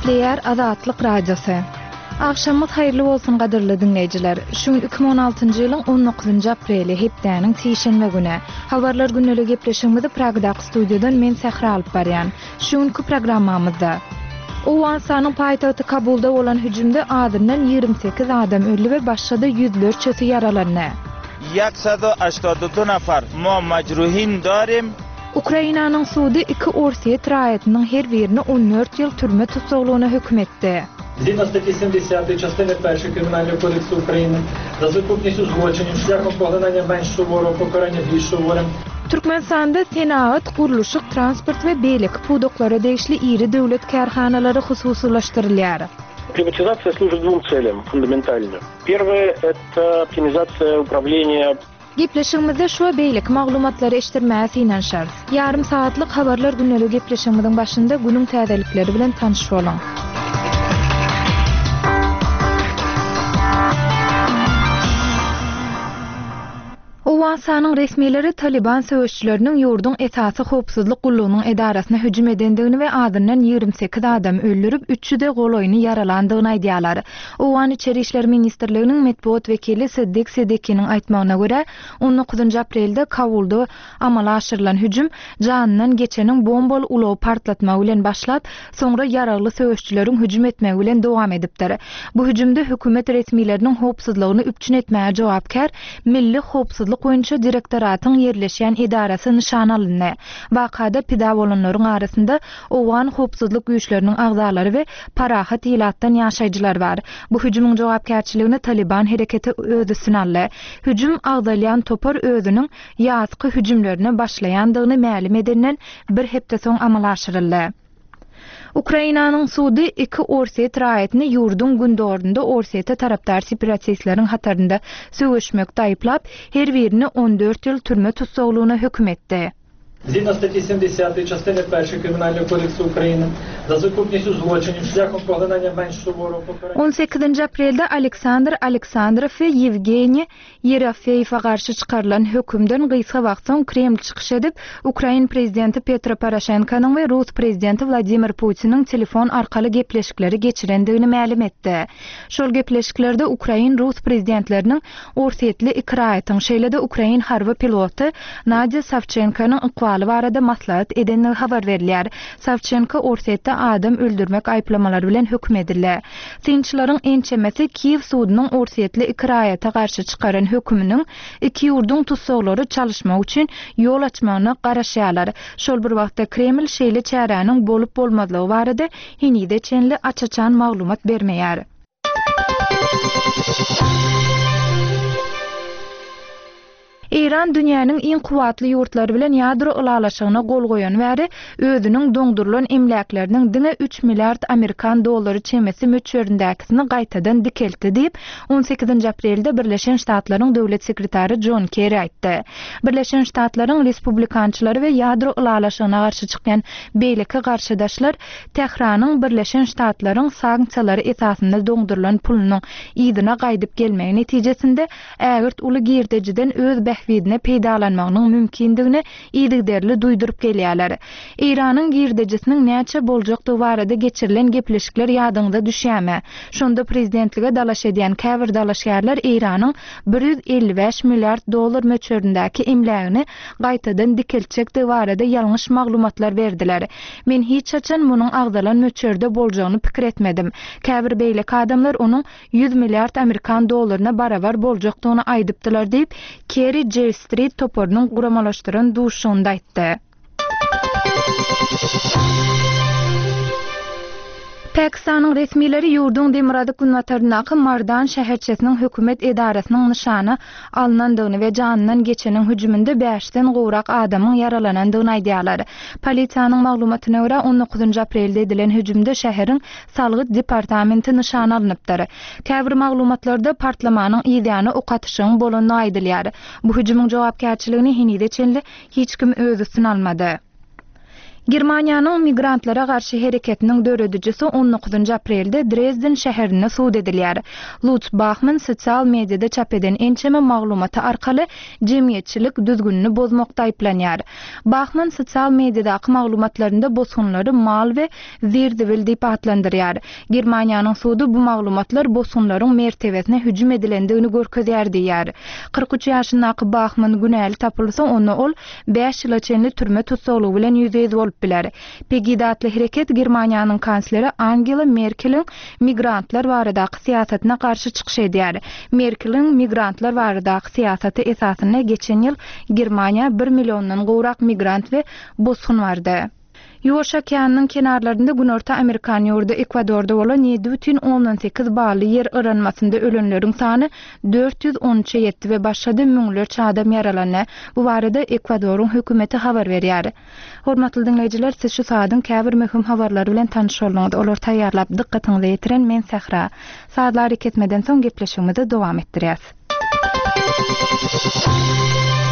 Eşleyer Azatlyk Radiosu. Akşamyz hayrly bolsun gadyrly dinleýijiler. Şu 2016-njy ýylyň 19 apreli hepdäniň çeşenbe güni. Habarlar günnäli gepleşigimizi Pragdaky studiýadan men Sahra alyp barýan. Şuňky programmamyzda Owensanyň paýtagty Kabulda bolan hüjümde adından 28 adam öldü we başga da yüzlerçesi yaralandy. 182 nafar majruhin darim. Ukrainanyň sudy 2 Orset raýatynyň her birini 14 ýyl türme tutuklugyna hükm etdi. Згідно статті 70 частини 1 Кримінального кодексу України за сукупністю злочинів шляхом поглинання менш суворого покарання більш суворим. Türkmenistanda senat, guruluşyk, transport we beýlik pudoklary degişli iri döwlet karhanalary hususlaşdyrylýar. Приватизация служит двум целям фундаментально. Первое – это оптимизация управления. Gepleşigimizde şu beýlik maglumatlary eşitdirmäs inanşar. Yarım saatlyk habarlar günnäli gepleşigimiziň başynda günüň täzelikleri bilen tanyş bolaň. Owensanyň resmiýetleri Taliban söwüşçüleriniň ýurdun esasy howpsuzlyk gullugynyň edarasyna hüjüm edendigini we adından 28 adam öldürip 3-ü de goloýuny yaralandygyny aýdýarlar. Owan İçeri işler ministrliginiň medpuat wekili Siddiq Sedekiň aýtmagyna görä, 19 aprelde Kabulda amala aşyrylan hüjüm janynyň geçeniň bombal ulaw partlatma bilen başlap, soňra yararly söwüşçüleriň hüjüm etmegi bilen dowam edipdir. Bu hüjümde hökümet resmiýetleriniň howpsuzlygyny üpçün etmäge jogapkar Milli Howpsuzlyk boýunça direktoratyň yerleşýän edarasy nişan alyndy. Wakada pida bolanlaryň arasynda Owan howpsuzlyk güýçleriniň agzalary we parahat ýylatdan ýaşaýjylar bar. Bu hüjümüň jogapkärçiligini Taliban hereketi özü üstüne aldy. Hüjüm agzalyan topar özüniň ýazky hüjümlerini başlaýandygyny ma'lum edenden bir hepde soň amala aşyryldy. Ukrainanyň sudy 2 Orset raýatyny ýurdun gündorunda Orseta tarapdar separatistleriň hatarynda söwüşmekde aýplap, her birini 14 ýyl türme tutuklugyna hükm etdi. Згідно статті 70 частини 1 Кримінального кодексу України за сукупністю злочинів шляхом поглинання менш суворого покарання. 18 aprelde Aleksandr Aleksandrov we Yevgeniy Yerofeýewa garşy çykarylan hökümden gysga wagt soň Kreml çykyş edip, Ukraina prezidenti Petro Poroshenkonyň we Rus prezidenti Vladimir Putiniň telefon arkaly gepleşikleri geçirendigini ma'lum etdi. Şol gepleşiklerde Ukraina Rus prezidentleriniň Orsetli iki raýatyň şeýlede Ukraina harby piloty Nadia Savchenkonyň barada maslahat edenler habar verilýär. Savchenko Orsetde adam öldürmek aýplamalary bilen hükm edildi. Sinçilaryň ençemesi Kiyev sudynyň Orsetli iki raýata garşy çykaran hökmüniň iki ýurdun tutsaklary çalışmak üçin ýol açmagyna garaşýarlar. Şol bir wagtda Kreml şeýle çäranyň bolup bolmadlygy barada hinide çenli açaçan maglumat bermeýär. İran dünýäniň iň kuwatly ýurtlary bilen ýadro ulalaşygyna gol goýan bäri özüniň doňdurulan emlaklarynyn diňe 3 milliard Amerikan dollary çemesi möçberindäkisini gaýtadan dikeltdi diýip 18 aprelde Birleşen Ştatlaryň döwlet sekretary John Kerry aýtdy. Birleşen Ştatlaryň respublikançylary we ýadro ulalaşygyna garşy çykýan beýleki garşydaşlar Tehranyň Birleşen Ştatlaryň sanksiýalary esasynda doňdurulan pulunyň ýygyna gaýdyp gelmegi netijesinde ägirt uly girdejiden öz behwidine peýdalanmagynyň mümkindigini ýygyderli duýdurup gelýärler. Iranyň girdejisiniň näçe boljakdygy barada geçirilen gepleşikler ýadyňda düşýärmi? Şonda prezidentlige dalaş edýän käbir dalaşýarlar Iranyň 155 milliard dollar möçberindäki emlagyny gaýtadan dikeltjekdi barada ýalňyş maglumatlar berdiler. Men hiç açan munyň agdalan möçberde boljagyny pikir etmedim. Käbir beýleki adamlar onuň 100 milliard Amerikan dollaryna barabar boljakdygyny aýdypdylar diýip Kerry J Street toporunyň guramalaşdyran duşunda aýtdy. Pakistanyň resmiýetleri ýurdun Demirada günwataryndaky Mardan şäherçesiniň hökümet edarasynyň nişany alynandygyny we janynyň geçeniň hüjüminde 5-den gowrak adamyň yaralanandygyny aýdýarlar. Polisiýanyň maglumatyna görä 19 aprelde edilen hüjümde şäheriň salgyt departamenti nişan alınıpdyr. Käbir maglumatlarda partlamanyň ýa-da ok atyşyň bolanyny aýdylýar. Bu hüjümüň jogapkärçiligini hinide çenli hiç kim öz üstüne almady. Germaniýanyň migrantlara garşy hereketiniň döredijisi 19 aprelde Dresden şäherine suwd edilýär. Lutz Bachmann sosial mediada çap eden ençeme maglumata arkaly jemgyýetçilik düzgünini bozmakda aýplanýar. Bachmann sosial mediadaky maglumatlarynda bosunlary mal we zerdibil diýip atlandyrýar. Germaniýanyň suwdy bu maglumatlar bosunlaryň mertebesine hüjüm edilendigini görkezýär diýär. 43 ýaşyndaky Bachmann günäli tapylsa onu ol 5 ýyla çenli türme tutsaglygy bilen ýüzeye bolup biler. Pegidatly hereket Germaniýanyň kansleri Angela Merkel'in migrantlar baradaky siýasatyna garşy çykyş edýär. Merkel'in migrantlar baradaky siýasaty esasyna geçen ýyl Germaniýa 1 milliondan gowrak migrant we bosun bardy. Ýuwaş okeanynyň kenarlarynda Günorta Amerikan ýurdu Ekwadorda bolan 7,18 bally yer ıranmasynda ölenleriň sany 413'e ýetdi we başga müňlerçe adam ýaralandy. Bu barada Ekwadoryň hökümeti habar berýär. Hormatly dinleýijiler, siz şu saatyň käbir möhüm habarlary bilen tanyş bolmaňyz. Olar taýýarlap dikkatiňizi ýetiren men Sahra. Saatlar ketmeden soň gepleşigimizi dowam etdirýäs.